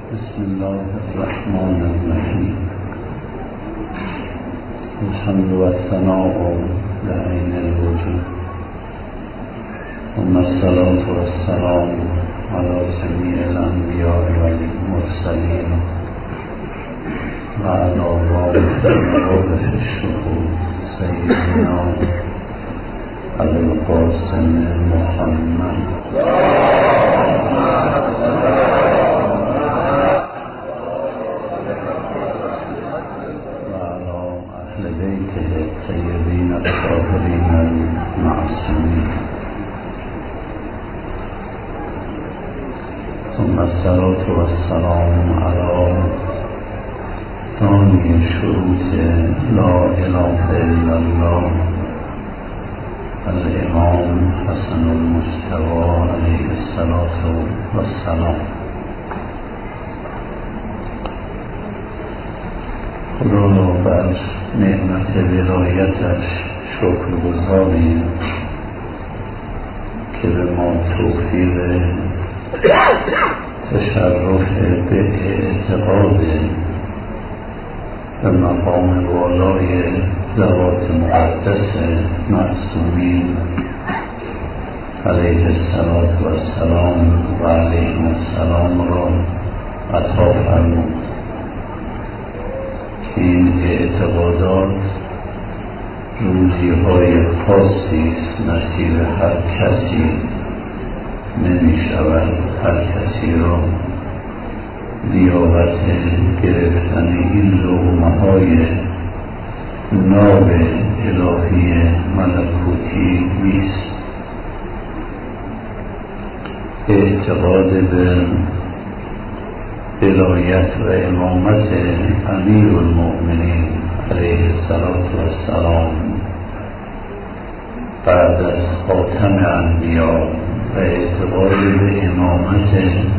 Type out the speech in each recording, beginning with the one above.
بسم الله الرحمن الرحیم. الحمد و الثناء لعین الوجود، ثم الصلاة و السلام علی جمیع الانبیاء والمرسلین و علی واقف مواقف الشهود سیدنا ابی القاسم محمد الطيبين الطاهرين المعصومين. ثم الصلاة والسلام على ثاني شروط لا إله إلا الله الإمام حسن المجتبی عليه الصلاة والسلام. خدا را بر نعمت ولایتش شکرگزاریم که به ما توفیق تشرف به اعتقاد به مقام والای ذوات مقدس معصومین علیه الصلاة والسلام و علیهم السلام را عطا فرمود. این اعتقادات روزی‌های خاصی است، نصیب هر کسی نمی شود. هر کسی را لیاقت گرفتن این لقمه‌های ناب الهی ملکوتی نیست. اعتقاد به ولایت و امامت امیر المؤمنین علیه السلام بعد از خاتم انبیا و اعتقاد به امامت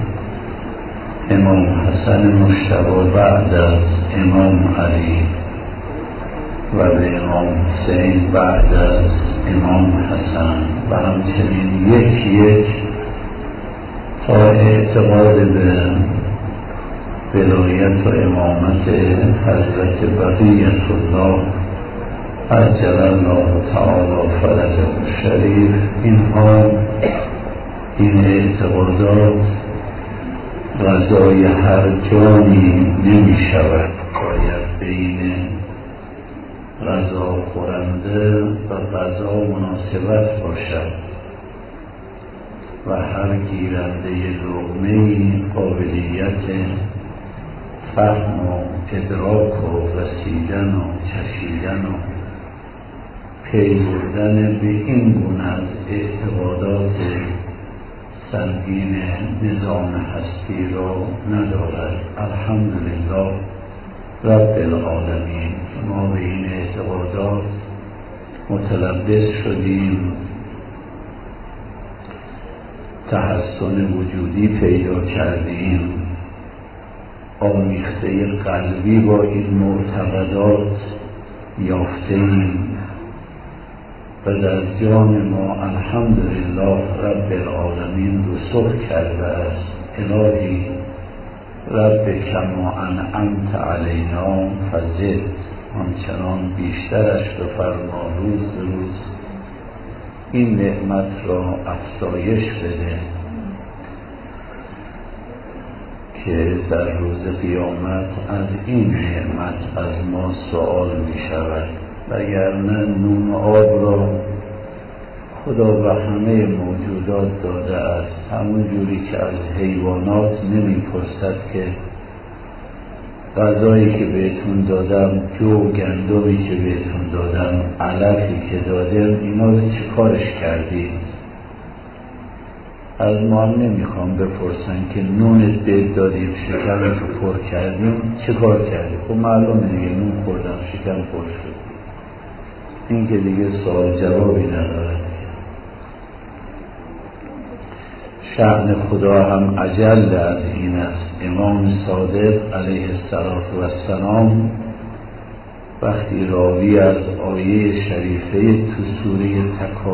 امام حسن مجتبی بعد از امام علی و به امام حسین بعد از امام حسن و همچنین یک تا اعتقاد به ولایت و امامت حضرت بقیت الله عجل الله تعالی فرجه الشریف. این اعتقادات غذای هر جانی نمی شود، باید بین غذا خورنده و غذا مناسبت باشد و هر گیرنده لقمه‌ای قابلیت فهم و ادراک و رسیدن و چشیدن و پی بردن به این گونه از اعتقادات سنگین نظام هستی را ندارد. الحمدلله رب العالمین که ما به این اعتقادات متلبس شدیم، تحسن وجودی پیدا کردیم، آمیخته قلبی با این معتقدات یافته‌ایم و در جان ما الحمدلله رب العالمین رسوخ کرده است. الهی رب کما انعمت علینا فزد، همچنان بیشترش بفرما، روز این نعمت را افزایش بده که در روز قیامت از این نعمت از ما سوال می شود. وگرنه نون آب را خدا به همه موجودات داده است، همون جوری که از حیوانات نمی پرسد که غذایی که بهتون دادم، جو گندمی که بهتون دادم، علفی که دادم، اینا رو چه کارش کردید؟ از ما هم نمیخوام بپرسن که نونت بهت دادیم، شکمتو پر کردیم، چه کار کردیم؟ خب معلومه دیگه، نون خوردم شکم پر شد. این که دیگه سوال جوابی ندارد. شأن خدا هم اجل از این است. امام صادق علیه السلام وقتی راوی از آیه شریفه تو سوره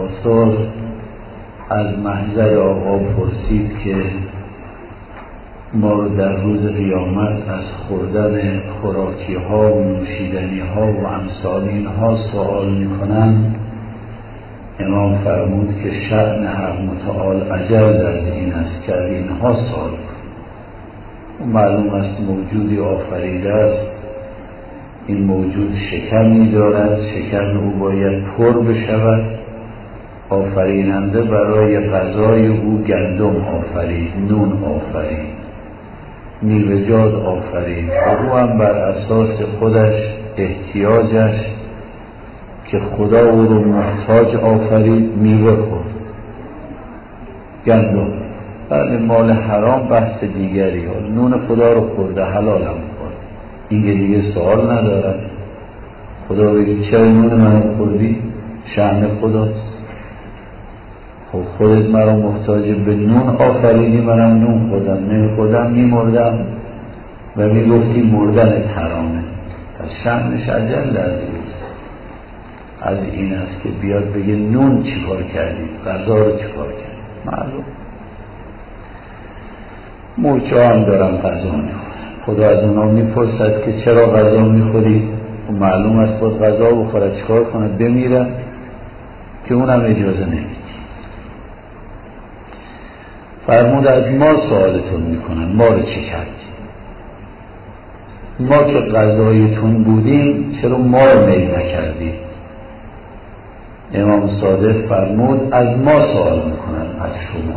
تکاثر از محضر آقا پرسید که ما رو در روز قیامت از خوردن خوراکی ها و نوشیدنی ها و امثال اینها سوال میکنن، امام فرمود که شأن حق متعال اجل از این است که از اینها سوال کن. و معلوم است موجودی آفریده است، این موجود شکمی دارد، شکم او باید پر بشود. آفریننده برای غذای او گندم آفرید، نون آفرید، میوه‌جات آفرید، او هم بر اساس خودش احتیاجش که خدا او رو محتاج آفرید میوه خورد، گندم. بله مال حرام بحث دیگری ها، نون خدا رو خورده، حلالم خورد، این دیگه سوال ندارد. خدا بگه چرا نون من خوردی؟ شأن خداست. خب خودت مرا محتاج به نون آفریدی، منم نون خوردم، نمیخوردم میمردم و میگفتی مردنت حرامه. پس شأنش اجل از این است که بیاد بگه نون چیکار کردی، غذا رو چیکار کردی. معلوم موچه هم دارم غذا میخورم، خدا از اونا میپرسد که چرا غذا میخوری؟ و معلوم است باید غذا بخوره، چیکار کنه؟ بمیره، که اونم اجازه نمیدی. فرمود از ما سوالتون میکنن، ما رو چی کردی؟ ما که غذایتون بودیم چرا ما رو میل نکردی؟ امام صادق فرمود از ما سوال میکنن، از شما،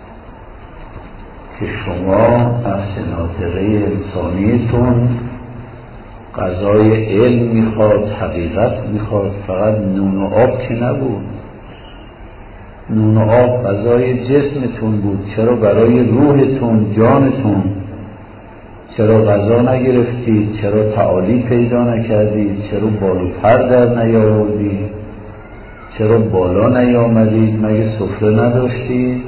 که شما نفس ناطقه انسانیتون غذای علم میخواد، حقیقت میخواد، فقط نون و آب که نبود. نون و آب غذای جسمتون بود، چرا برای روحتون، جانتون چرا غذا نگرفتید؟ چرا تعالی پیدا نکردید؟ چرا بال و پر در نیاوردید؟ چرا بالا نیامدید؟ مگه سفره نداشتید؟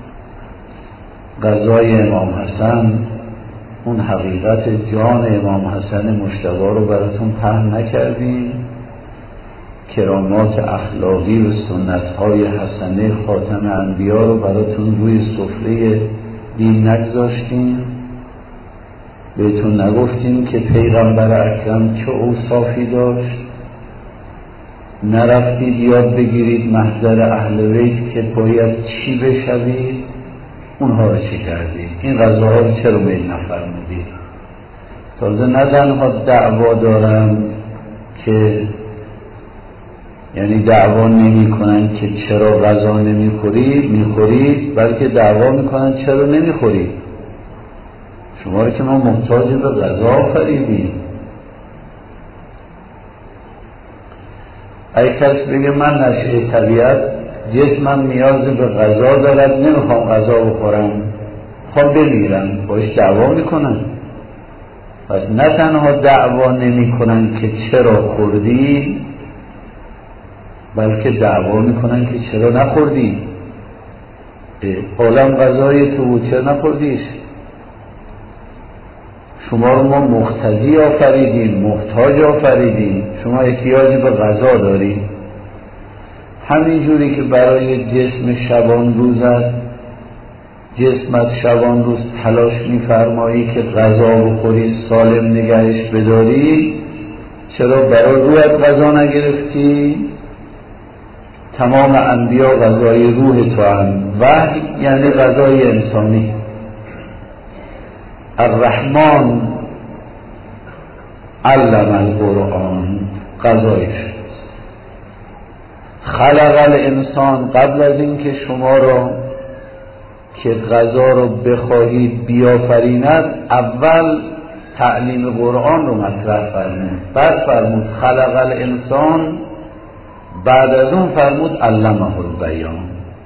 غذای امام حسن، اون حقیقت جان امام حسن مجتبی رو براتون پهن نکردید؟ کرامات اخلاقی و سنت‌های حسنه خاتم انبیا رو براتون روی سفره دین نگذاشتیم؟ بهتون نگفتیم که پیغمبر اکرم چه اوصافی داشت؟ نرفتید یاد بگیرید محضر اهل بیت که باید چی بشوید؟ اونها رو چی کردید؟ این غذاها رو چرا میل نفرمودید؟ تازه نه تنها دعوا دارم که یعنی دعوا نمی کنن که چرا غذا نمیخورید، میخورید، بلکه دعوا میکنن چرا نمیخورید. شما رو که ما محتاج به غذا آفریدیم. اگه کس بگه من نشأه طبیعت جسمم نیاز به غذا دارد، نمیخوام غذا بخورم، خواب بمیرم، باش دعوا میکنن. پس نه تنها دعوا نمی کنن که چرا خوردی، بلکه دعوا میکنن که چرا نخوردی. عالم غذای تو بود، چرا نخوردیش؟ شما رو ما مقتضی آفریدیم، محتاج آفریدیم، شما احتیاجی به غذا داری. همین جوری که برای جسم شبان روزت، جسمت شبان روز تلاش میفرمایی که غذا بخوری، سالم نگهش بداری، چرا برای روحت غذا نگرفتی؟ تمام انبیا غذای روح تو هم، وحی یعنی غذای انسانی. الرحمن علم القرآن، غذایش خلق الانسان، قبل از این که شما را که غذا رو بخواهید بیافریند، اول تعلیم قرآن رو مطرح فرمود، بعد فرمود خلق الانسان، بعد از اون فرمود علمه البیان.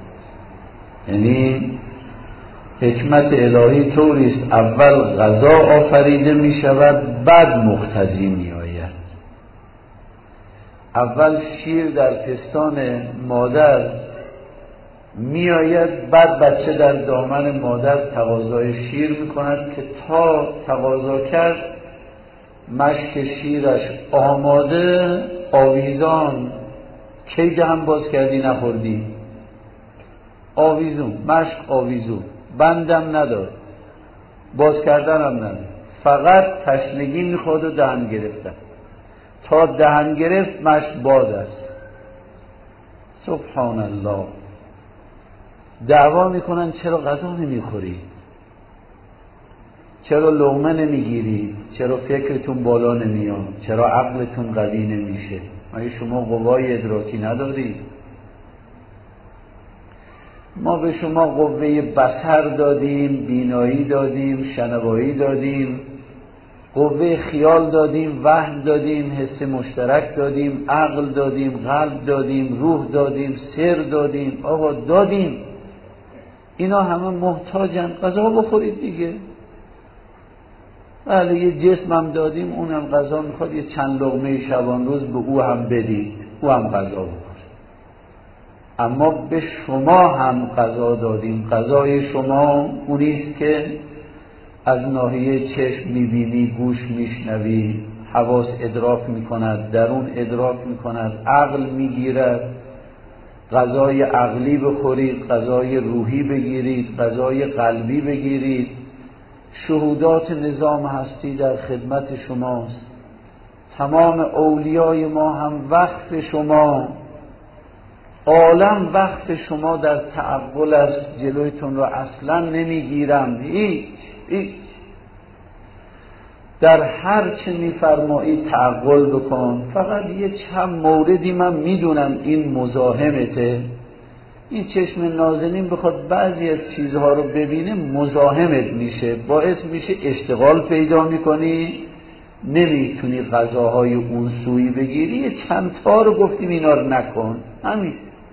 یعنی حکمت الهی طوریست اول غذا آفریده می شود، بعد مقتضی می آید. اول شیر در پستان مادر می آید، بعد بچه در دامن مادر تقاضای شیر می کند که تا تقاضا کرد مشک شیرش آماده، آویزان، کی دهن باز کردی نخوردی؟ آویزون، مشک آویزون، بندم نداد، باز کردن هم نداره، فقط تشنگی میخواد و دهن گرفتن. تا دهن گرفت مشت باز است. سبحان الله. دعوا میکنن چرا غذا نمیخوری، چرا لقمه نمیگیری، چرا فکرتون بالا نمیاد، چرا عقلتون قوی نمیشه. مگه شما قوای ادراکی نداری؟ ما به شما قوه بصر دادیم، بینایی دادیم، شنوایی دادیم، قوه خیال دادیم، وهم دادیم، حس مشترک دادیم، عقل دادیم، قلب دادیم، روح دادیم، سر دادیم. آقا دادیم، اینا همه محتاجن. غذا بخورید دیگه. بله یه جسم هم دادیم، اونم غذا میخواد، یه چند لقمه شبان روز به او هم بدید، او هم غذا بخوره. اما به شما هم غذا دادیم. غذای شما اونیست که از ناحیه چشم میبینی، گوش میشنوی، حواس ادراک میکند، درون ادراک میکند، عقل میگیرد. غذای عقلی بخورید، غذای روحی بگیرید، غذای قلبی بگیرید. شهودات نظام هستی در خدمت شماست. تمام اولیای ما هم وقف شما، عالم وقف شما در تعقل است. جلویتون رو اصلا نمیگیرم، هیچ در هر چه میفرمایید تعقل بکن. فقط یه چند موردی من میدونم این مزاحمته. این چشم نازنین بخواد بعضی از چیزها رو ببینه مزاحمت میشه، باعث میشه اشتغال پیدا میکنی، نمیتونی غذاهای اون سویی بگیری. یه چند تا رو گفتیم اینا رو نکن. همین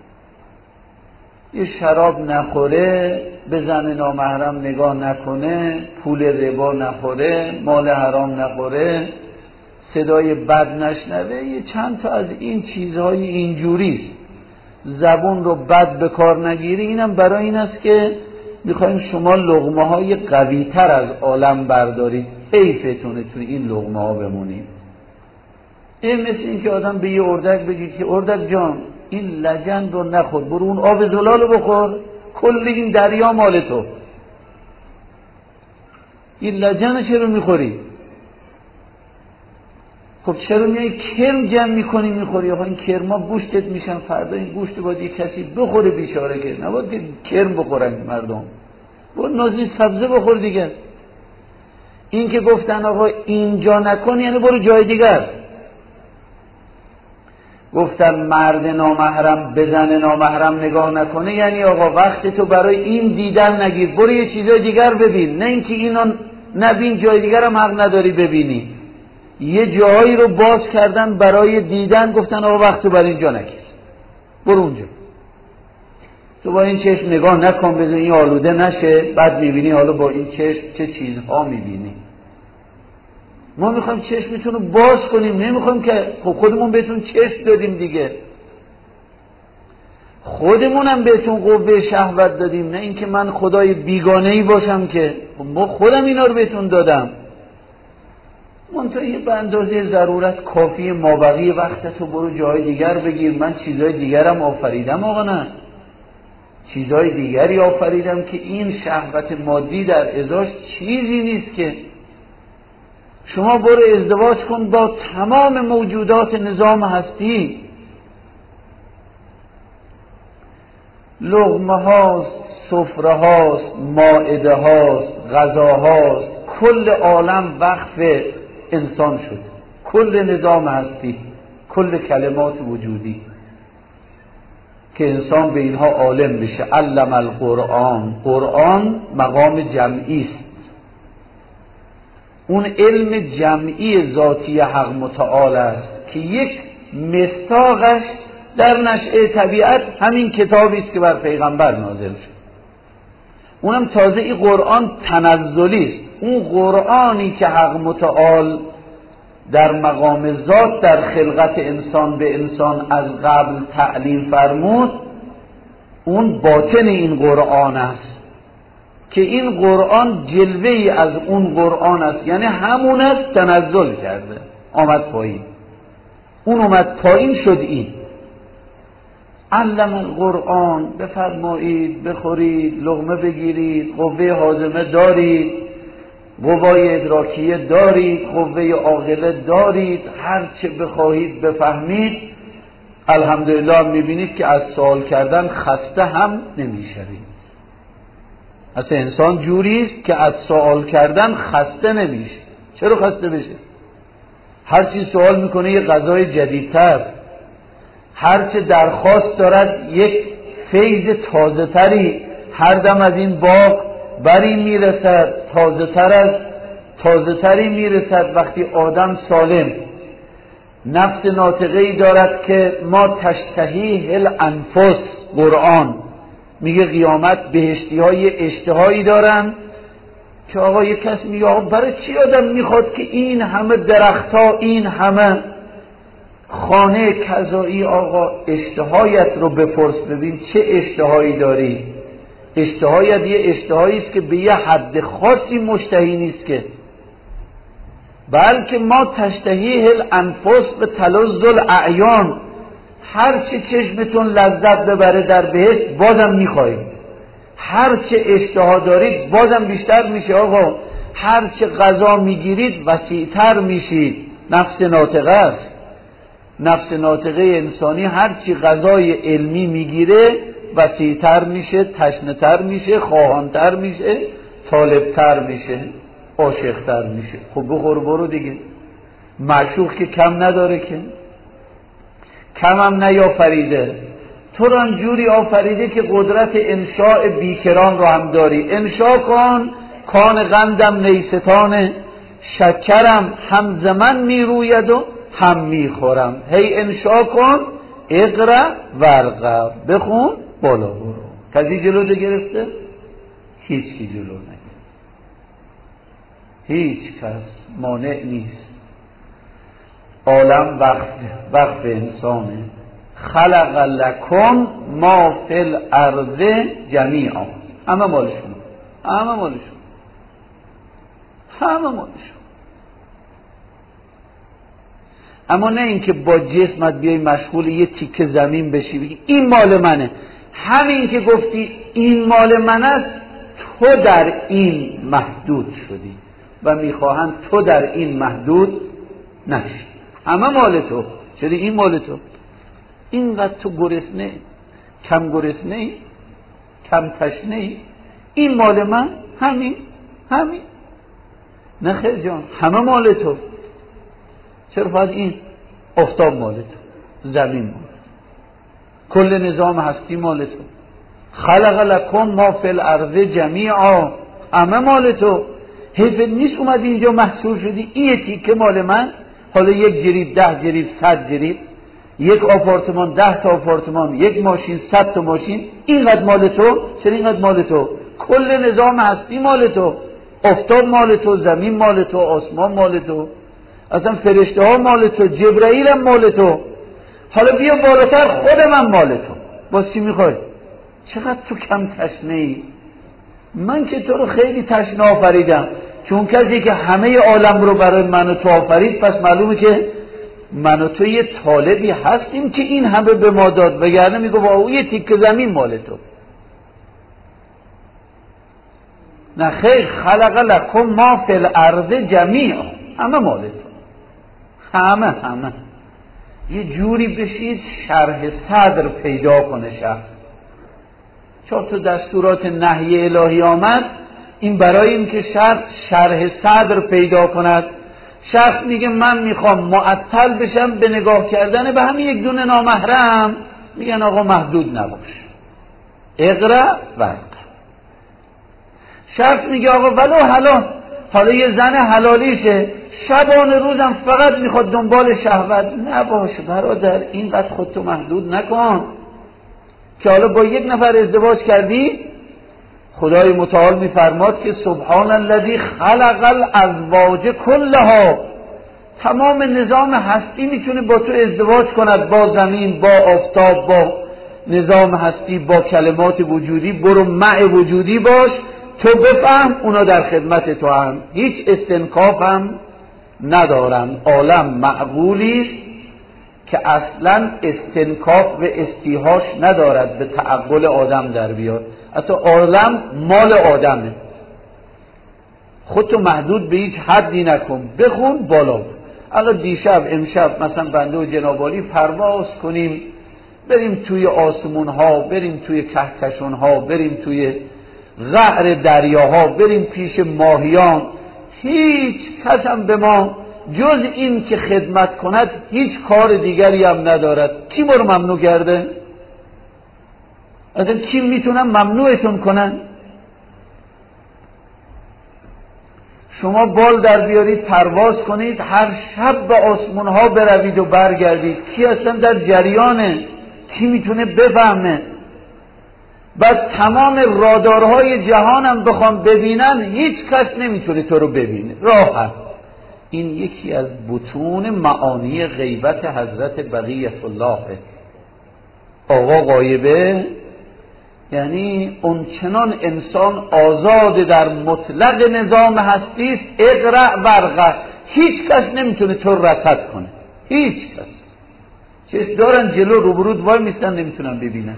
یه شراب نخوره، به زن نامحرم نگاه نکنه، پول ربا نخوره، مال حرام نخوره، صدای بد نشنوه. یه چند تا از این چیزهای اینجوریست. زبون رو بد به کار نگیری. اینم برای این است که میخوایم شما لقمه های قوی تر از عالم بردارید. حیفتونه توی این لقمه ها بمونید. این مثل این که آدم به یه اردک بگید که اردک جان این لجن رو نخور، برو اون آب زلال رو بخور، کل این دریا مال تو. این لجن چرا میخوری؟ خب چرا میای کرم جمع میکنی میخوری؟ آقا این کرما گوشتت میشن، فردا این گوشت باید یک کسی بخوره بیچاره، که نباید که کرم بخورن مردم. برو نازی سبزه بخور دیگه. این که گفتن آقا اینجا نکن یعنی برو جای دیگر. گفتن مرد نامحرم به زن نامحرم نگاه نکنه یعنی آقا وقت تو برای این دیدن نگیر، برو یه چیزای دیگر ببین. نه اینکه اینو نبین جای دیگر هم حق نداری ببینی. یه جایی رو باز کردن برای دیدن، گفتن آقا وقت تو برای اینجا نگیر، برو اونجا. تو با این چشم نگاه نکن، بذار این آلوده نشه، بعد میبینی حالا با این چشم چه چیزها میبینی. ما میخوایم چشمتون رو باز کنیم، نمیخوایم که خب خودمون بهتون چشم دادیم دیگه، خودمونم بهتون قوه شهوت دادیم. نه اینکه من خدای بیگانه‌ای باشم، که ما خودم اینا رو بهتون دادم. منتهی به اندازه ضرورت کافی، مابقی وقتتو برو جای دیگر بگیر. من چیزای دیگرم آفریدم آقا، نه چیزای دیگری آفریدم که این شهوت مادی در ازاش چیزی نیست. که شما برو ازدواج کن با تمام موجودات نظام هستی. لقمه هاست، سفره هاست، مائده هاست، غذا هاست، کل عالم وقف انسان شد، کل نظام هستی، کل کلمات وجودی که انسان به اینها عالم بشه. علم القرآن. قرآن مقام جمعی است، اون علم جمعی ذاتی حق متعال است که یک مصداقش در نشأه طبیعت همین کتابی است که بر پیغمبر نازل شد. اونم تازه این قرآن تنزلی است. اون قرآنی که حق متعال در مقام ذات در خلقت انسان به انسان از قبل تعلیم فرمود، اون باطن این قرآن است که این قرآن جلوه‌ای از اون قرآن است. یعنی همون است تنزل کرده، آمد پایین، اون اومد پایین شد. این علم القرآن. بفرمایید بخورید، لقمه بگیرید، قوه هاضمه دارید، قوای ادراکیه دارید، قوه عاقله دارید، هر چه بخواهید بفهمید. الحمدلله میبینید که از سوال کردن خسته هم نمیشوید. اصلا انسان جوریست که از سوال کردن خسته نمیشه. چرا خسته بشه؟ هرچی سوال میکنه یه غذای جدیدتر، هرچی درخواست دارد یک فیض تازه تری، هر دم از این باغ بری میرسد، تازه تری میرسد. وقتی آدم سالم نفس ناطقه‌ای دارد که ما تشتهی الانفس، قرآن میگه قیامت بهشتی های اشتهایی دارن که آقا یک کس میگه آقا برای چی آدم میخواد که این همه درختها، این همه خانه کذایی؟ آقا اشتهایت رو بپرس ببین چه اشتهایی داری. اشتهایت یه اشتهایی است که به یه حد خاصی مشتهی نیست که، بلکه ما تشتهی الانفس به تلذ الاعیان، هر چه چشمتون لذت ببره در بهشت بازم میخواید، هر چه اشتها دارید بازم بیشتر میشه. آقا هر چه غذا میگیرید وسیعتر میشید. نفس ناطقه است. نفس ناطقه انسانی هر چی غذای علمی میگیره وسیعتر میشه، تشنه‌تر میشه، خواهانتر میشه، طالبتر میشه، عاشقتر میشه. خب بخور برو دیگه. معشوق که کم نداره، که کم هم نیافریده. تو رو جوری آفریده که قدرت انشاء بیکران رو هم داری. انشاء کن کان قندم نیستان، شکرم هم زمن میروید و هم میخورم. هی انشاء کن، اقرا ورقا، بخون بالا برو. کسی جلو گرفته؟ هیچ کی جلو نگرفت. هیچ کس مانع نیست. عالم وقف انسانه. خلق لکم ما فی الارض جمیعا، همه مالشون، همه مالشون. اما نه اینکه با جسمت بیای مشغول یه تیکه زمین بشی بگی این مال منه. همین که گفتی این مال من است، تو در این محدود شدی و میخواهند تو در این محدود نشی. همه مال تو. چرا این مال تو؟ اینقدر تو گرسنه، کم گرسنه، کم تشنه، این مال من، همین نه خیر جان، همه مال تو. چرا فقط این؟ آفتاب مال تو، زمین مال تو، کل نظام هستی مال تو. خلق لکم ما فی الارض جمیعا، همه مال تو. حیف نیست اومدی اینجا محصور شدی این تیکه مال من. حالا 1 جریب، 10 جریب، 100 جریب، 1 آپارتمان، 10 تا آپارتمان، 1 ماشین، 100 تا ماشین، اینقدر مال تو. چرا اینقدر مال تو؟ کل نظام هستی مال تو، آفتاب مال تو، زمین مال تو، آسمان مال تو، اصلا فرشته ها مال تو، جبرائیل هم مال تو. حالا بیا بالاتر، خود من مال تو. باز چی میخوای؟ چقدر تو کم تشنه ای. من که تو رو خیلی تشنه آفریدم، چون کسی که همه عالم رو برای من و تو آفرید، پس معلومه که من و تو یه طالبی هستیم که این همه به ما داد، وگرنه میگه با او یه تیکه زمین مال تو. نه خیر، خلق لکم ما فی الارض جمیعا، همه مال تو، همه. یه جوری بشید شرح صدر پیدا کنه شخص. چون تو دستورات نهی الهی آمد، این برای این که شرح صدر پیدا کند. شخص میگه من میخوام معطل بشم به نگاه کردن به همین 1 دونه نامحرم، میگن آقا محدود نباش، اقرا ورقا. شخص میگه آقا ولو حالا یه زن حلالیشه، شبانه روزم فقط میخواد دنبال شهوت، نباشه برادر، اینقدر خودتو محدود نکن که حالا با 1 نفر ازدواج کردی. خدای متعال میفرماد که سبحان الذی خلق الازواج کلها، تمام نظام هستی میتونه با تو ازدواج کند، با زمین، با آفتاب، با نظام هستی، با کلمات وجودی. برو مع وجودی باش، تو بفهم اونا در خدمت تو هم، هیچ استنکاف هم ندارن. عالم معقولیست که اصلا استنکاف و استیهاش ندارد به تعقل آدم در بیاد. اصلا عالم مال آدمه. خودتو محدود به هیچ حدی نکن، بخون بالا. الان دیشب امشب مثلا بنده و جنابالی پرواز کنیم، بریم توی آسمون ها، بریم توی کهکشان ها، بریم توی قعر دریاها، بریم پیش ماهیان، هیچ کس هم به ما جز این که خدمت کند هیچ کار دیگری هم ندارد. کی ما رو ممنوع کرده؟ اصلا کی میتونن ممنوعتون کنن؟ شما بال در بیارید، پرواز کنید، هر شب به آسمون ها بروید و برگردید، کی اصلا در جریانه؟ کی میتونه بفهمه؟ بعد تمام رادارهای جهانم بخوام ببینن هیچ کس نمیتونه تو رو ببینه، راحت. این یکی از بطون معانی غیبت حضرت بقیت الله. آقا غایبه یعنی اونچنان انسان آزاد در مطلق نظام هستی است، اقرأ ورقه، هیچ کس نمیتونه تو رصد کنه، هیچ کس. چشم دارن جلو روبرود وای میستن نمیتونن ببینن.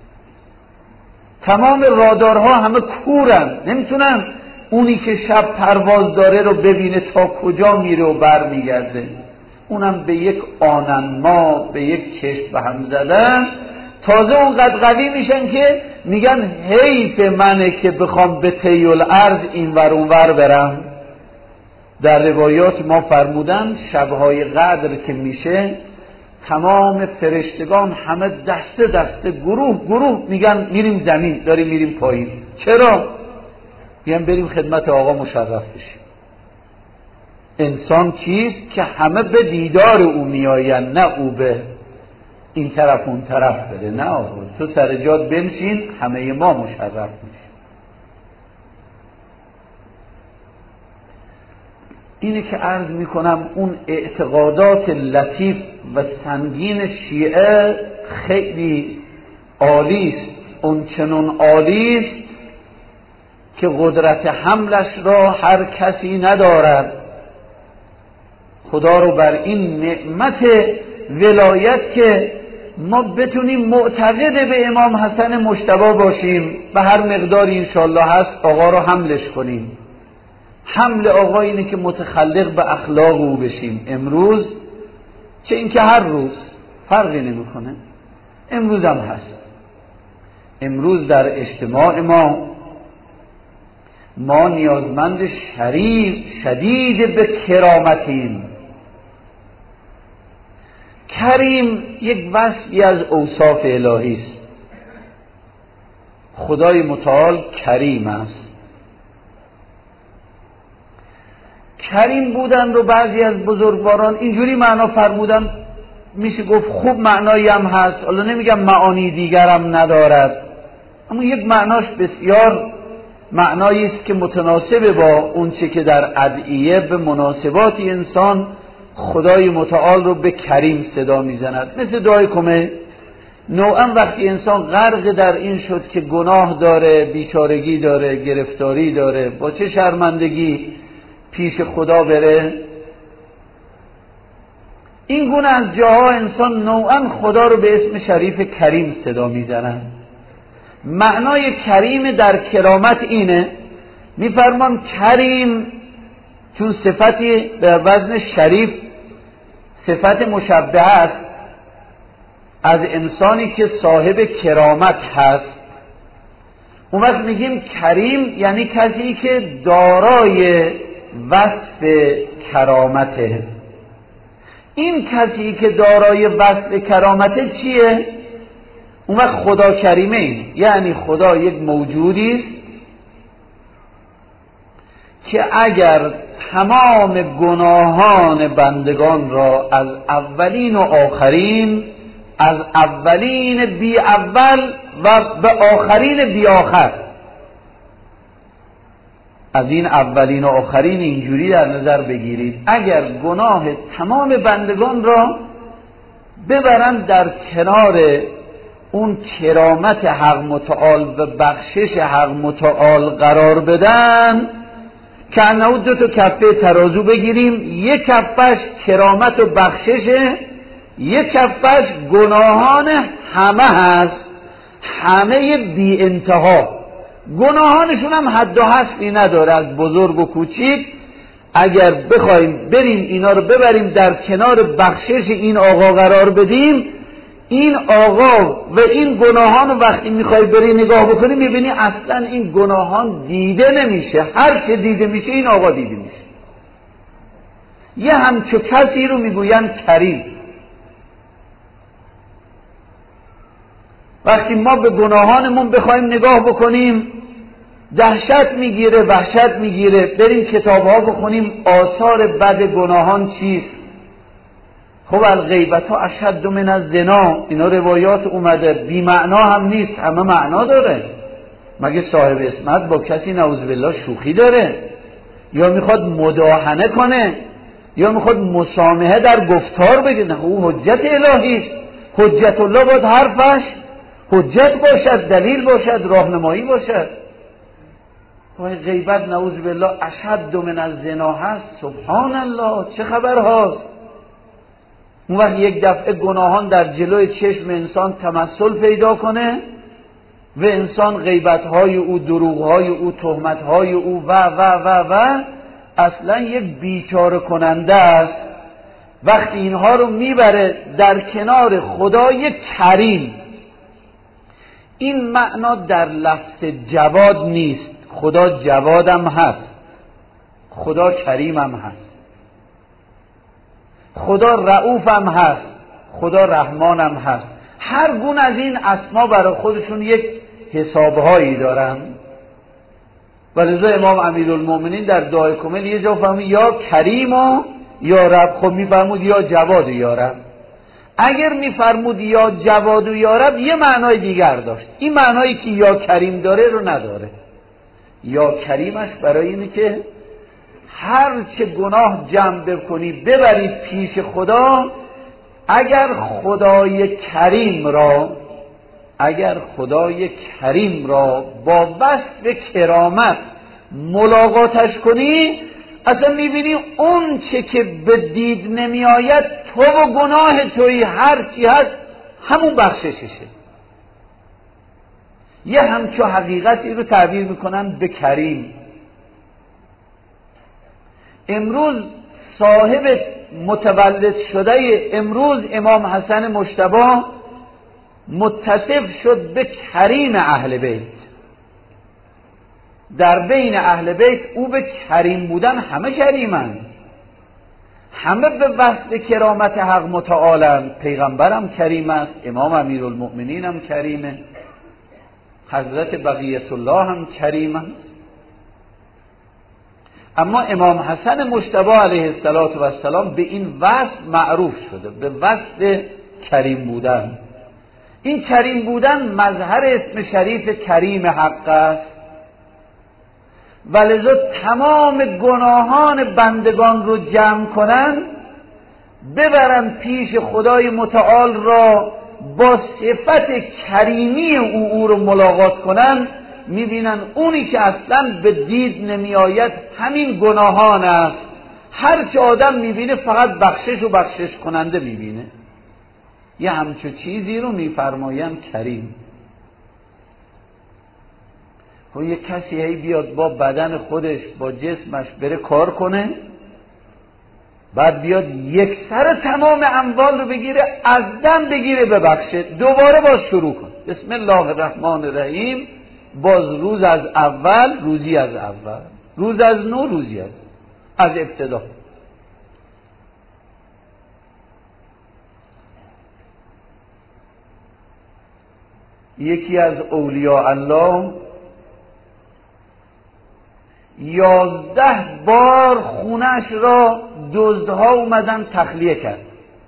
تمام رادارها همه کورن، نمیتونن اونی که شب پرواز داره رو ببینه تا کجا میره و بر میگرده. اونم به یک آننما، به یک چشم به هم زدن، تازه اونقدر قوی میشن که میگن حیف منه که بخوام به طی الارض این ور اون ور برم. در روایات ما فرمودن شبهای قدر که میشه تمام فرشتگان همه دسته دسته، گروه گروه میگن میریم زمین، داریم میریم پایین. چرا؟ میگن بریم خدمت آقا مشرف بشیم. انسان کیست که همه به دیدار او میآین، نه او به این طرف اون طرف بره. نه آقا تو سر جات بنشین، همه ما مشرف میشیم. اینه که عرض میکنم اون اعتقادات لطیف و سنگین شیعه خیلی عالی است، اون چنون عالی است که قدرت حملش را هر کسی ندارد. خدا رو بر این نعمت ولایت که ما بتونیم معتقد به امام حسن مجتبی باشیم، به هر مقداری انشاءالله هست آقا رو حملش کنیم. حمل آقا اینه که متخلق به اخلاق او بشیم. امروز چه اینکه هر روز فرقی نمیکنه، امروز هم هست. امروز در اجتماع ما نیازمند شریف شدید به کرامتیم. کریم یک وصفی از اوصاف الهی است. خدای متعال کریم است. کریم بودند و بعضی از بزرگواران اینجوری معنا فرمودن، میشه گفت خوب معنایی هم هست، حالا نمیگم معانی دیگر هم ندارد، اما یک معناش بسیار معنایی است که متناسب با اون چه که در ادعیه به مناسبات انسان خدای متعال رو به کریم صدا میزند. مثل دعای کمه. نوعا وقتی انسان غرق در این شد که گناه داره، بیچارگی داره، گرفتاری داره، با چه شرمندگی پیش خدا بره، این گونه از جاها انسان نوعا خدا رو به اسم شریف کریم صدا میزنن. معنای کریم در کرامت اینه، میفرمان کریم چون صفتی به وزن شریف صفت مشبه است از انسانی که صاحب کرامت هست، اون وقت میگیم کریم یعنی کسی که دارای وصف کرامته. این کسی که دارای وصف کرامته چیه؟ اون وقت خدا کریمه این. یعنی خدا یک موجودی است که اگر تمام گناهان بندگان را از اولین و آخرین، از اولین بی اول و به آخرین بی آخر، از این اولین و آخرین اینجوری در نظر بگیرید، اگر گناه تمام بندگان را ببرند در کنار اون کرامت حق متعال و بخشش حق متعال قرار بدن، که انه دو تا کفه ترازو بگیریم، یک کفش کرامت و بخششه، یک کفش گناهان همه هست، همه بی انتها. گناهانشون هم حد و حصری نداره، از بزرگ و کوچیک. اگر بخوایم بریم اینا رو ببریم در کنار بخشش این آقا قرار بدیم، این آقا و این گناهان رو وقتی میخوای بری نگاه بکنی میبینی اصلا این گناهان دیده نمیشه، هر چه دیده میشه این آقا دیده میشه. یه همچو کسی رو میگوین کریم. وقتی ما به گناهانمون بخوایم نگاه بکنیم دهشت میگیره، وحشت میگیره. بریم کتاب‌ها بخونیم آثار بد گناهان چیست. خب الغیبت ها اشد من الزنا، اینا روایات اومده، بی معنا هم نیست، همه معنا داره. مگه صاحب اسمت با کسی نعوذ بالله شوخی داره؟ یا میخواد مداهنه کنه؟ یا میخواد مسامحه در گفتار بگه؟ نه، او حجت الهی است. حجت الله باید حرفش حجت باشد، دلیل باشد، راهنمایی باشد. غیبت نعوذ بالله اشد من الزنا هست. سبحان الله، چه خبر هاست؟ اون وقت یک دفعه گناهان در جلوی چشم انسان تمثل پیدا کنه و انسان غیبت‌های او، دروغ‌های او، تهمت‌های او و اصلا یک بیچاره کننده است. وقتی اینها رو میبره در کنار خدای کریم، این معنا در لفظ جواد نیست. خدا جوادم هست، خدا کریمم هست، خدا رؤوفم هست، خدا رحمانم هست. هر گونه از این اسما برای خودشون یک حسابهایی دارن. ولذا امام امیرالمومنین در دعای کامل یه جا فرمود یا کریم و یا رب. خب میفرمود یا جواد و یا رب. اگر میفرمود یا جواد و یا رب یه معنای دیگر داشت. این معنایی که یا کریم داره رو نداره. یا کریمش برای اینه که هر چه گناه جمع بکنی ببرید پیش خدا، اگر خدای کریم را با وصف کرامت ملاقاتش کنی، اصلا میبینی اون چه که به دید نمی آید تو و گناه توی هر چی هست همون بخشششه. یه همچو حقیقتی رو تعبیر میکنن به کریم. امروز صاحب متولد شده امروز امام حسن مجتبی متصف شد به کریم اهل بیت. در بین اهل بیت او به کریم بودن همه کریمن، همه به وصف کرامت حق متعالن. پیغمبرم کریم است، امام امیرالمؤمنین هم کریمه، حضرت بقیت الله هم کریم است. اما امام حسن مجتبی علیه السلام به این وصف معروف شده، به وصف کریم بودن. این کریم بودن مظهر اسم شریف کریم حق است. ولذا تمام گناهان بندگان رو جمع کنن، ببرن پیش خدای متعال را با صفت کریمی او رو ملاقات کنن، میبینن اونی که اصلا به دید نمی آید همین گناهان است. هرچه آدم میبینه فقط بخشش و بخشش کننده میبینه. یه همچو چیزی رو میفرماین کریم. و یه کسی هی بیاد با بدن خودش با جسمش بره کار کنه، بعد بیاد یک سر تمام اموال رو بگیره، از دم بگیره ببخشه، دوباره باز شروع کن. بسم الله الرحمن الرحیم، باز روز از اول، روزی از اول، روز از نو، روزی از ابتدا. یکی از اولیاء الله 11 بار خونش را دزدها اومدن تخلیه کرد.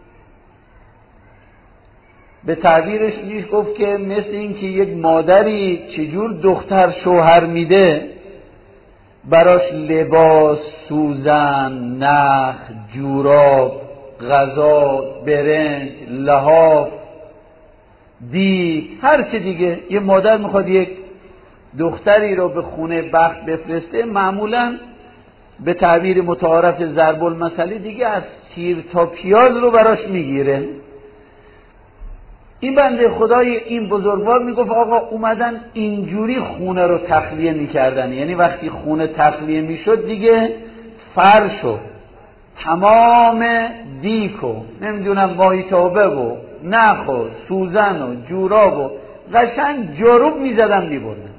به تعبیرش میشه گفت که مثل این که یک مادری چجور دختر شوهر میده، براش لباس، سوزن، نخ، جوراب، غذا، برنج، لحاف، دیگ، هر چه دیگه یه مادر میخواد یک دختری رو به خونه بخت بفرسته، معمولا به تعبیر متعارف ضرب المثل دیگه از سیر تا پیاز رو براش میگیره. این بنده خدای این بزرگوار میگفت آقا اومدن اینجوری خونه رو تخلیه میکردن، یعنی وقتی خونه تخلیه میشد دیگه فرش و تمام دیک و نمیدونم ماهیتابه و نخ و سوزن و جوراب و قشنگ جاروب میزدن میبردن.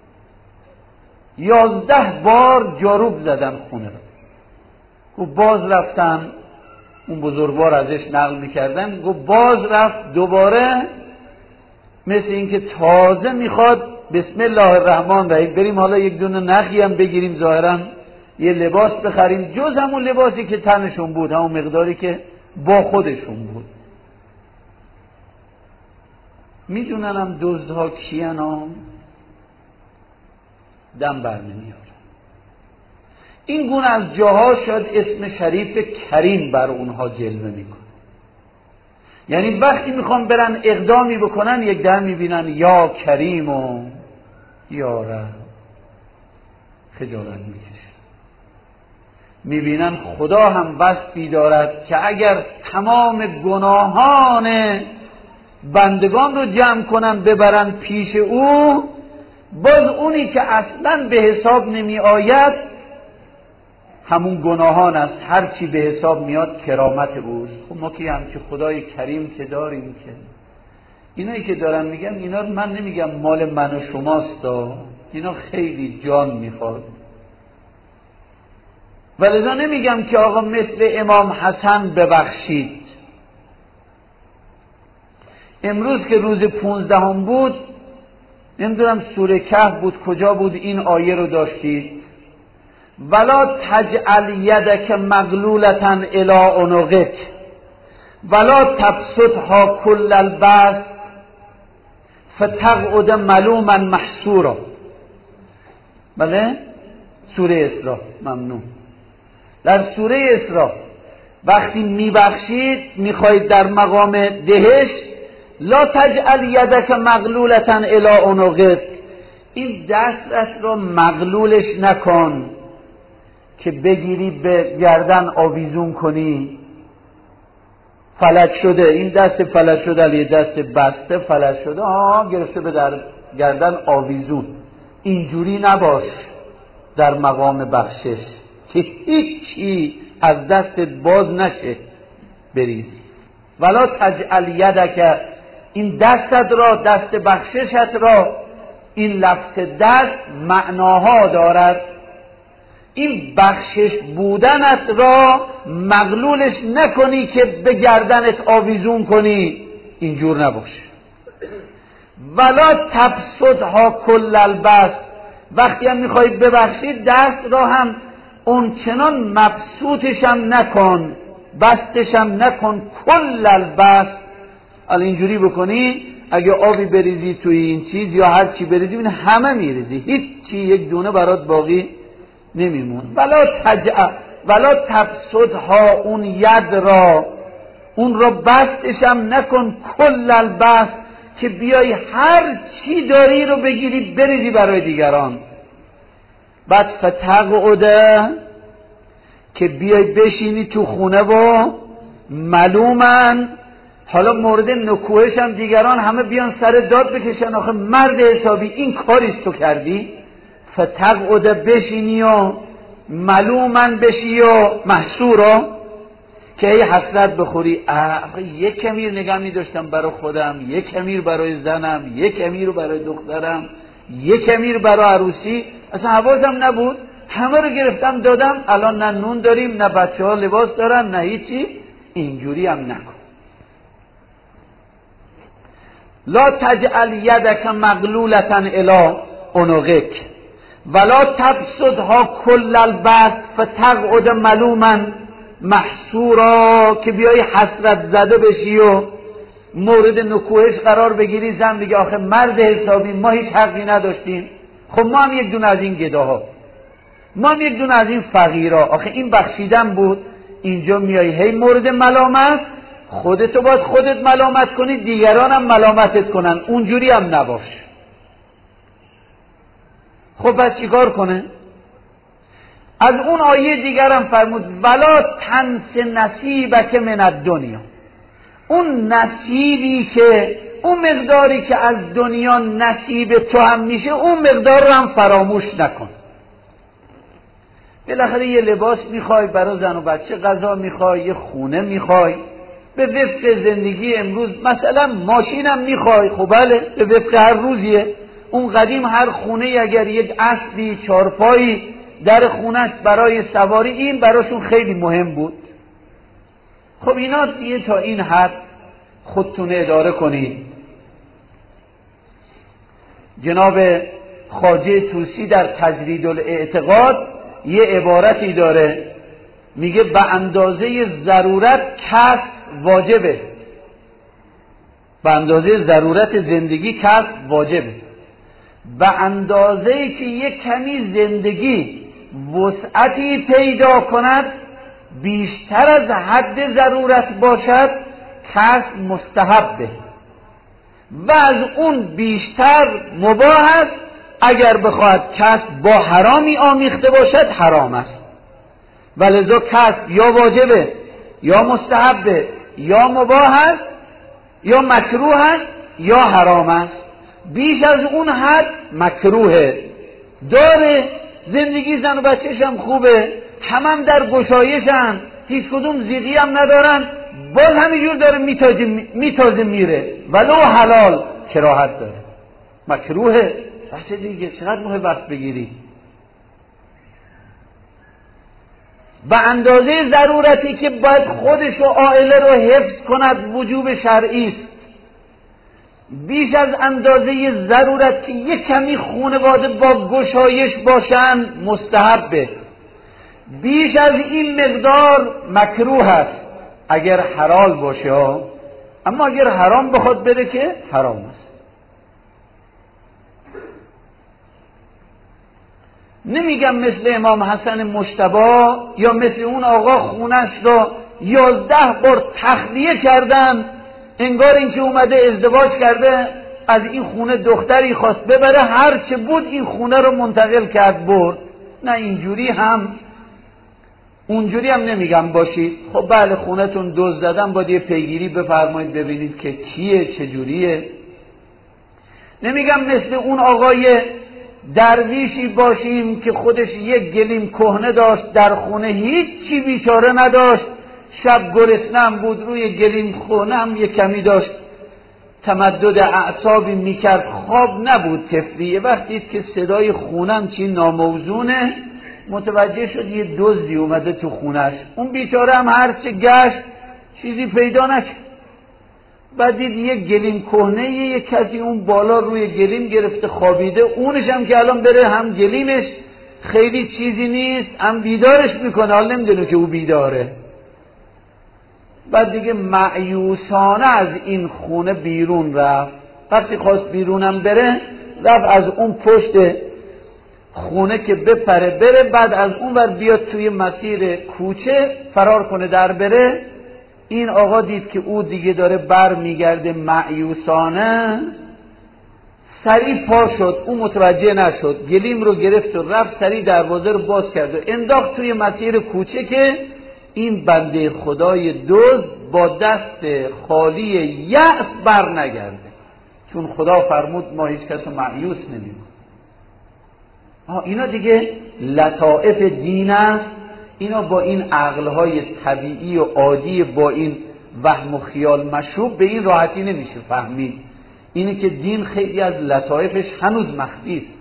11 بار جاروب زدن خونه رو. گفت باز رفتن، اون بزرگوار ازش نقل میکردن، گفت باز رفت دوباره مثل اینکه تازه میخواد بسم الله الرحمن الرحیم بریم حالا یک دونه نخی هم بگیریم ظاهرا یه لباس بخریم، جز همون لباسی که تنشون بود، همون مقداری که با خودشون بود. میدونن هم دزدها کیان ها؟ دم بر نمیارن. این گونه از جاها شاید اسم شریف کریم بر اونها جلوه میکنه. یعنی وقتی میخوان برن اقدامی بکنن یک در میبینن یا کریم و یا رب، خجالت میکشه. میبینن خدا هم وصفی دارد که اگر تمام گناهان بندگان رو جمع کنن ببرن پیش او، باز اونی که اصلا به حساب نمی آید همون گناهان است، هرچی به حساب میاد کرامت اوست. خب ما که همچه خدای کریم که داریم که اینایی که دارن میگم اینا رو من نمیگم مال من و شماست، اینا خیلی جان میخواد. ولذا نمیگم که آقا مثل امام حسن ببخشید. امروز که روز 15 بود، نمیدونم سوره کهف بود کجا بود، این آیه رو داشتید ولا تجعل یدک مغلولة الی عنقک ولا تبسطها کل البسط فتقعد ملوما محسورا. بله سوره اسراء. ممنون. در سوره اسراء وقتی میبخشید میخواید در مقام دهش لا تجعل یدک مغلولة الی عنقک، این دستت رو مغلولش نکن که بگیری به گردن آویزون کنی. فلج شده، این دست فلج شده، علیه دست بسته فلج شده، گرفته به در گردن آویزون. اینجوری نباش در مقام بخشش که هیچی از دستت باز نشه بریزی. ولا تجعل یدک، این دستت را، دست بخششت را، این لفظ دست معناها دارد. این بخشش بودنت را مغلولش نکنی که به گردنت آویزون کنی، اینجور نباش. ولا تبسطها کل البسط، وقتی هم میخوای ببخشید دست را هم اون چنان مبسوطش هم نکن، بستش هم نکن کل البسط. الان اینجوری بکنی اگه آبی بریزی توی این چیز یا هر چی بریزی این همه میریزی، هیچ چی یک دونه برات باقی نمیمون. ولا تبسطها، اون ید را، اون را بستش هم نکن کل البسط که بیای هر چی داری رو بگیری بریزی برای دیگران. بعد فتقعده، که بیای بشینی تو خونه و ملومن، حالا مورد نکوهش هم دیگران همه بیان سر داد بکشن آخه مرد حسابی این کاریست تو کردی. فتقعده، بشینی و ملومن بشی و محسورا، که ای حسرت بخوری یک کمیر نگه می داشتم برای خودم، یک کمیر برای زنم، یک کمیر برای دخترم، یک کمیر برای عروسی، اصلا حواسم نبود، همه رو گرفتم دادم، الان نه نون داریم نه بچه ها لباس دارن نه هیچی. اینجوری هم نکن. لا تجعل یدک مغلولة الی عنقک ولا تبسطها کل البسط فتقعد ملوما محسورا، که بیای حسرت زده بشی و مورد نکوهش قرار بگیری. زن میگه آخه مرد حسابی ما هیچ حقی نداشتیم. خب ما هم یک دونه از این گداها، ما هم یک دونه از این فقیرا، آخه این بخشیدن بود. اینجا میای هی مورد ملامت، خودتو باز خودت ملامت کنی، دیگران هم ملامتت کنن، اونجوری هم نباش. خب بس چیکار کنه؟ از اون آیه دیگر هم فرمود ولا تنس نصیبک من الدنیا، اون نصیبی که اون مقداری که از دنیا نصیب تو هم میشه اون مقدار رو هم فراموش نکن. بالاخره یه لباس میخوای برای زن و بچه، غذا میخوای، یه خونه میخوای به وفق زندگی امروز، مثلا ماشینم میخوای، خب بله به وفق هر روزیه. اون قدیم هر خونه اگر یک اسبی چارپایی در خونش برای سواری، این براشون خیلی مهم بود. خب اینا دیگه تا این حد خودتون اداره کنید. جناب خواجه طوسی در تجرید الاعتقاد یه عبارتی داره، میگه به اندازه ضرورت کسب واجبه، به اندازه ضرورت زندگی کسب واجبه. به اندازه‌ای که یک کمی زندگی وسعتی پیدا کند بیشتر از حد ضرورت باشد کسب مستحبه و از اون بیشتر مباح است. اگر بخواهد کسب با حرامی آمیخته باشد حرام است. ولذا کسب یا واجبه یا مستحبه یا مباح است یا مکروه است یا حرام است. بیش از اون حد مکروهه. داره زندگی زن و بچه‌ش هم خوبه، هم در گشایشن، هیچ کدوم زیغی هم ندارن، باز همینجور داره میتازه میره، ولو حلال کراهت داره. مکروهه. بس دیگه چقدر مهم وقت بگیری. به اندازه ضرورتی که باید خودش و عائله رو حفظ کند وجوب شرعی است. بیش از اندازه ضرورت که یک کمی خانواده با گشایش باشن مستحبه. بیش از این مقدار مکروه است اگر حلال باشه، اما اگر حرام بخواد بره که حرام است. نمیگم مثل امام حسن مجتبی یا مثل اون آقا خونش را 11 بار تخلیه کردن، انگار اینکه اومده ازدواج کرده، از این خونه دختری خواست ببره، هرچه بود این خونه رو منتقل کرد برد. نه اینجوری هم اونجوری هم نمیگم باشید. خب بله خونه‌تون دزد زدن، باید یه پیگیری بفرمایید ببینید که کیه چجوریه. نمیگم مثل اون آقای درویشی باشیم که خودش یک گلیم کهنه داشت در خونه، هیچی بیچاره نداشت، شب گرسنه بود، روی گلیم کهنه هم یک کمی داشت تمدد اعصابی میکرد، خواب نبود طفلیه. وقتی که صدای خونم چی ناموزونه متوجه شد یه دزدی اومده تو خونش. اون بیچاره هم هرچه گشت چیزی پیدا نکرد. بعد دید یه گلیم کهنه یه کسی اون بالا روی گلیم گرفته خوابیده، اونش هم که الان بره هم گلیمش خیلی چیزی نیست، هم بیدارش میکنه، حال نمیدونه که او بیداره. بعد دیگه مایوسانه از این خونه بیرون رفت. وقتی خواست بیرونم بره رفت از اون پشت خونه که بپره بره، بعد از اون ور بیاد توی مسیر کوچه فرار کنه در بره. این آقا دید که او دیگه داره بر میگرده مایوسانه، سریع پا شد، او متوجه نشد، گلیم رو گرفت و رفت سریع دروازه رو باز کرد و انداخت توی مسیر کوچه که این بنده خدای دزد با دست خالی یأس بر نگرده، چون خدا فرمود ما هیچ کس رو مایوس نمی‌کنیم. اینا دیگه لطائف دین است. اینا با این عقلهای طبیعی و عادی با این وهم و خیال مشروب به این راحتی نمیشه فهمید. اینه که دین خیلی از لطائفش هنوز مخفی است،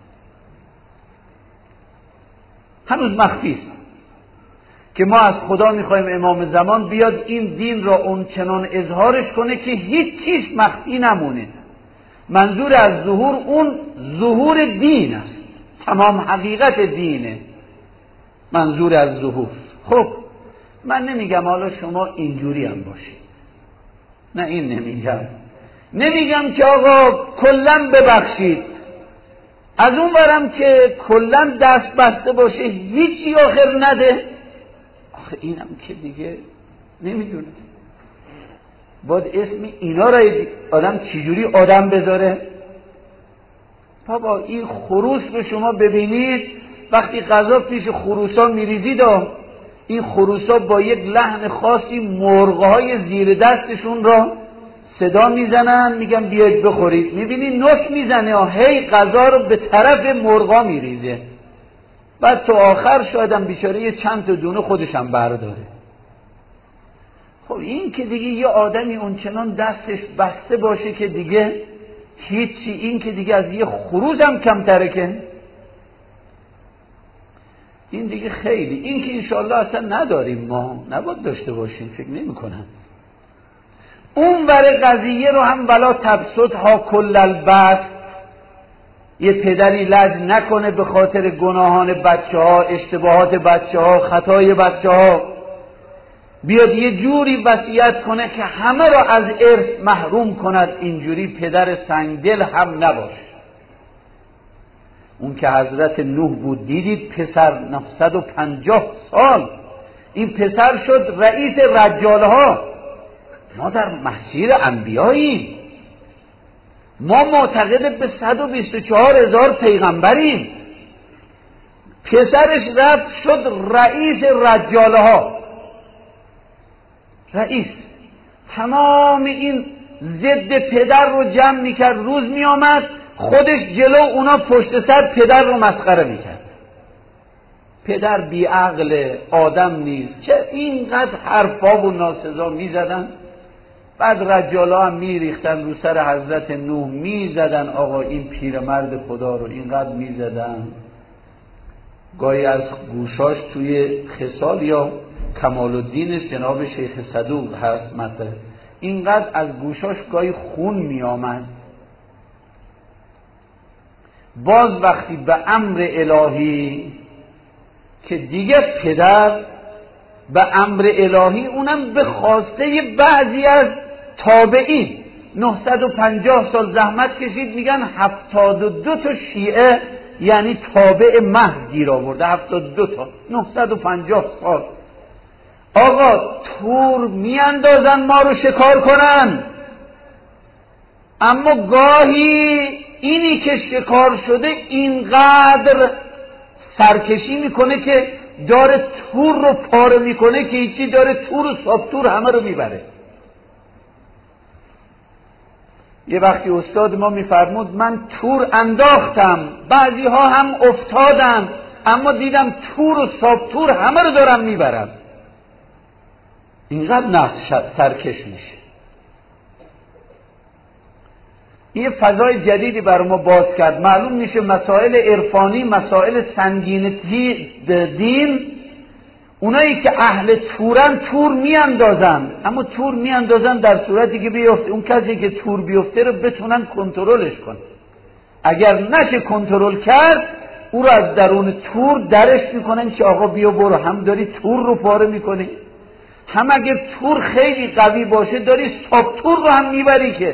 هنوز مخفی است که ما از خدا میخوایم امام زمان بیاد این دین را اون چنان اظهارش کنه که هیچ چیز مخفی نمونه. منظور از ظهور اون ظهور دین است، تمام حقیقت دینه منظور از ظهور. خب من نمیگم حالا شما اینجوری هم باشید، نه این نمیگم که آقا کلن ببخشید، از اون برم که کلن دست بسته باشه هیچی آخر نده. آخه اینم که دیگه نمیدونه باید اسم اینا را آدم چجوری آدم بذاره. بابا این خروس رو شما ببینید، وقتی غذا پیش خروسا میریزید این خروسا با یک لحن خاصی مرغهای زیر دستشون را صدا میزنن میگن بیاید بخورید، میبینی نوک میزنه هی غذا رو به طرف مرغا میریزه، بعد تو آخر شایدم بیچاره یه چند تا دونه خودشم برداره. خب این که دیگه یه آدمی اونچنان دستش بسته باشه که دیگه هیچی، این که دیگه از یه خروج هم کمتره، که این دیگه خیلی، این که انشاءالله اصلا نداریم، ما نباید داشته باشیم، فکر نمی کنم. اون ور قضیه رو هم ولا تبسطها کل البسط، یه پدری لج نکنه به خاطر گناهان بچه ها، اشتباهات بچه ها، خطای بچه ها، بیاد یه جوری وصیت کنه که همه را از ارث محروم کند. اینجوری پدر سنگدل هم نباشه. اون که حضرت نوح بود، دیدید پسر 950 سال این پسر شد رئیس رجاله ها. ما در مسیر انبیاییم، ما معتقد به 124,000 پیغمبریم. پسرش رفت شد رئیس رجاله ها، رئیس. تمام این ضد پدر رو جمع میکرد، روز میامد خودش جلو اونا پشت سر پدر رو مسخره میکرد. پدر بیعقل، آدم نیست، چه اینقدر حرفا و ناسزا میزدن. بعد رجالا هم میریختن رو سر حضرت نوح، میزدن آقا این پیرمرد خدا رو اینقدر میزدن. گاهی از گوشاش توی خصال یا کمال الدینش جناب شیخ صدوق هست مطلب، اینقدر از گوشاش گاهی خون میآمد. باز وقتی به امر الهی که دیگه پدر به امر الهی، اونم به خواسته بعضی از تابعین 950 سال زحمت کشید، میگن 72 تا شیعه یعنی تابع محض گیر آورده. 72 تا 950 سال آقا تور میاندازن ما رو شکار کنن، اما گاهی اینی که شکار شده اینقدر سرکشی میکنه که داره تور رو پاره میکنه که هیچی، داره تور و سابتور همه رو میبره. یه وقتی استاد ما میفرمود من تور انداختم، بعضی ها هم افتادن، اما دیدم تور و سابتور همه رو دارم میبرم. اینقدر نفس سرکش میشه. این فضای جدیدی برای ما باز کرد. معلوم میشه مسائل عرفانی، مسائل سنگین دین، اونایی که اهل تورن تور میاندازن، اما تور میاندازن در صورتی که بیفته، اون کسی که تور بیفته رو بتونن کنترلش کنن. اگر نشه کنترل کرد، او رو از درون تور درش میکنن که آقا بیا برو، هم داری تور رو پاره میکنی، هم اگر تور خیلی قوی باشه داری ساب تور رو هم میبری. که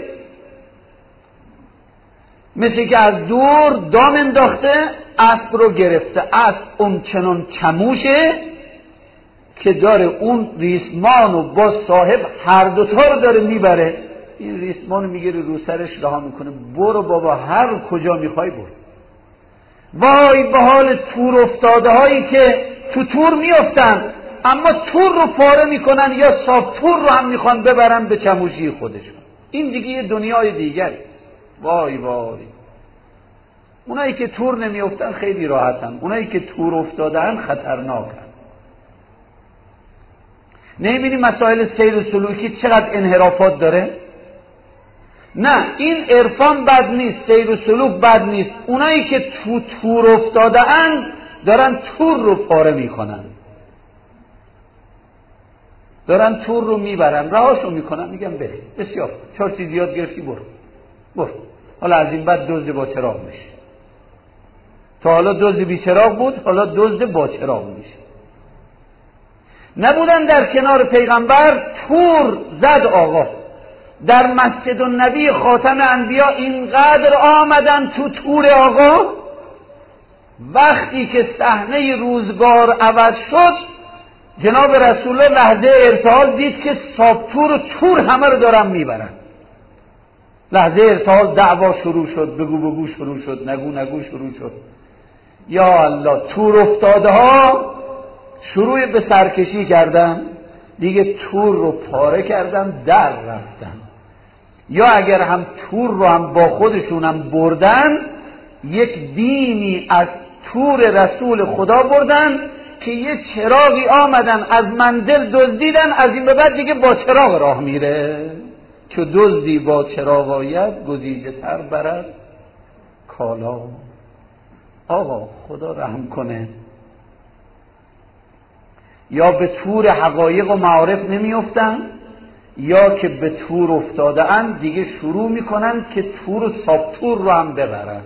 مثل که از دور دام انداخته، اسب رو گرفته، اسب اون چنان چموشه که داره اون ریسمان و با صاحب هر دوتا رو داره میبره. این ریسمان رو میگیره رو سرش رها میکنه، برو بابا هر کجا میخوای برو. وای به حال تور افتاده هایی که تو تور میافتن اما تور رو پاره میکنن یا ساب تور رو هم میخوان ببرن به چموشی خودشون. این دیگه یه دنیای دیگری است. وای وای. اونایی که تور نمیافتن خیلی راحتن، اونایی که تور افتادن خطرناکن. نمیبینی مسائل سیر و سلوکی چقدر انحرافات داره؟ نه، این عرفان بد نیست، سیر و سلوک بد نیست. اونایی که تو تور افتادن دارن تور رو پاره میکنن، دارن تور رو میبرن، رهاشو میکنن، میگن بری بسیار 4 چیز یاد گرفتی برو. حالا از این بعد دزد با چراغ میشه. تا حالا دزد بی چراغ بود، حالا دزد با چراغ میشه. نبودن در کنار پیغمبر، تور زد آقا. در مسجد النبی خاتم انبیا اینقدر آمدن تو تور آقا، وقتی که صحنه روزگار عوض شد جناب رسول الله لحظه ارتحال دید که سابتور و تور همه رو دارن میبرن. لحظه ارتحال دعوا شروع شد، بگو شروع شد، نگو شروع شد. یا الله، تور افتاده ها شروع به سرکشی کردن، دیگه تور رو پاره کردن، در رفتن. یا اگر هم تور رو هم با خودشون هم بردن، یک بیمی از تور رسول خدا بردن که یه چراغی آمدن از منزل دزدیدن، از این به بعد دیگه با چراغ راه میره. چو دزدی با چراغ آید، گزیده تر برد کالا. آقا خدا رحم کنه. یا به تور حقایق و معارف نمیافتن، یا که به تور افتاده اند دیگه شروع میکنن که تور و سابتور رو هم ببرن.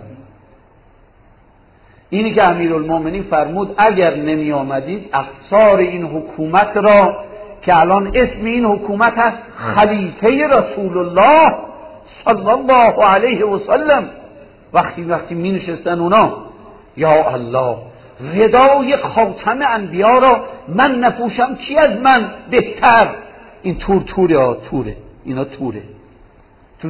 اینی که امیرالمومنین فرمود اگر نمی آمدید اقصار این حکومت را که الان اسم این حکومت هست خلیفه رسول الله صلی الله علیه و سلم، وقتی می نشستن اونا، یا الله ردای خاتم انبیا را من نپوشم کی از من بهتر. این توره اینا توره، تو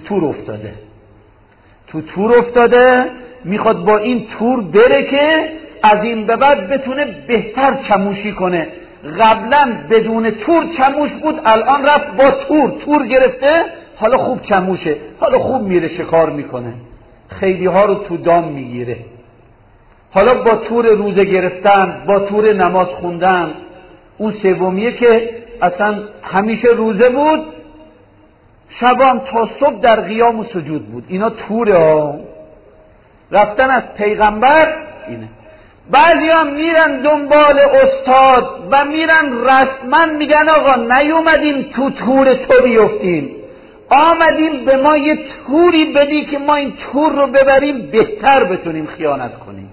تور افتاده میخواد با این تور بره که از این به بعد بتونه بهتر چموشی کنه. قبلا بدون تور چموش بود، الان رفت با تور گرفته، حالا خوب چموشه، حالا خوب میره شکار میکنه، خیلی ها رو تو دام میگیره. حالا با تور روزه گرفتن، با تور نماز خوندن. اون سومیه که اصلا همیشه روزه بود، شبام تا صبح در قیام و سجود بود. اینا توره ها. رفتن از پیغمبر اینه. بعضی هم میرن دنبال استاد و میرن رسما میگن آقا نیومدیم تو تور تو بیفتیم، آمدیم به ما یه توری بدی که ما این تور رو ببریم بهتر بتونیم خیانت کنیم.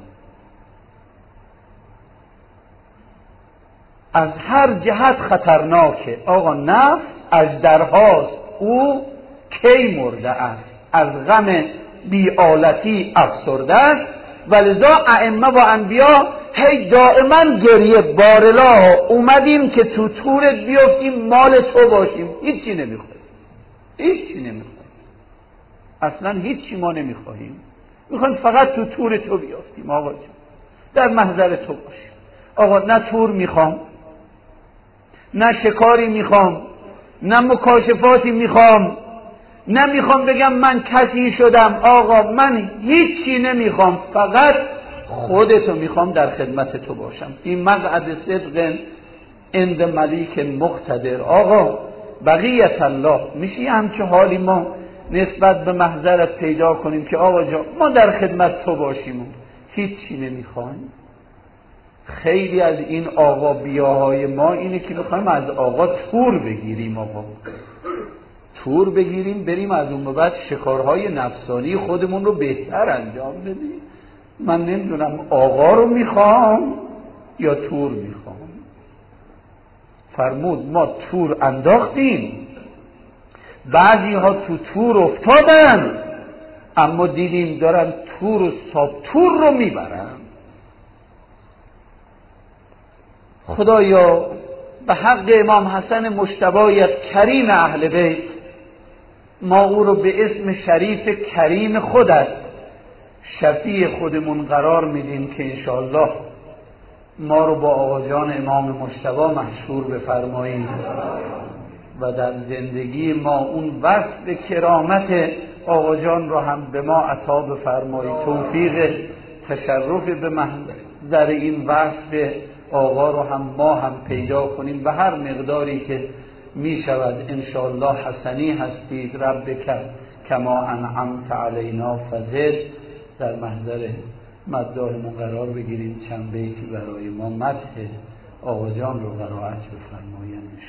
از هر جهت خطرناکه. آقا نفس اژدرهاست، او کی مرده است، از غم بی‌آلتی افسرده است. ولذا ائمه و انبیا هی دائما گریه بارلا اومدیم که تو تورت بیافتیم مال تو باشیم. هیچی نمیخوایم، اصلا هیچی ما نمیخوایم، میخوایم فقط تو تور تو بیافتیم. آقا جان در محضر تو باشیم. آقا نه تور میخوام، نه شکاری میخوام، نه مکاشفاتی میخوام، نمیخوام بگم من کسی شدم. آقا من هیچی نمیخوام، فقط خودتو میخوام در خدمت تو باشم. این مقعد صدق عند ملیک مقتدر. آقا بقیت الله میشه همچه حالی ما نسبت به محضرت پیدا کنیم که آقا جان ما در خدمت تو باشیم، هیچی نمیخوایم. خیلی از این آقا بیاهای ما اینه که میخوایم از آقا تور بگیریم، آقا تور بگیریم بریم از اون بعد شکارهای نفسانی خودمون رو بهتر انجام بدیم. من نمیدونم آقا رو میخوام یا تور میخوام. فرمود ما تور انداختیم، بعضی ها تو تور افتادن، اما دیدیم دارن تور و ساب تور رو میبرن. خدایا به حق امام حسن مجتبیت کریم اهل بیت، ما او رو به اسم شریف کریم خودت شفیع خودمون قرار میدیم که انشاءالله ما رو با آقا جان امام مجتبی مشهور بفرمایید و در زندگی ما اون وصف کرامت آقا جان رو هم به ما عطا بفرمایید. توفیق تشرف به محضر این وصف آقا رو هم ما هم پیدا کنیم به هر مقداری که می شود. انشاءالله حسنی هستید. ربک کما انعمت علینا فزد. در محضر مداحمون قرار بگیریم، چند بیتی برای ما مدح آقا جان رو قرائت بفرمایید.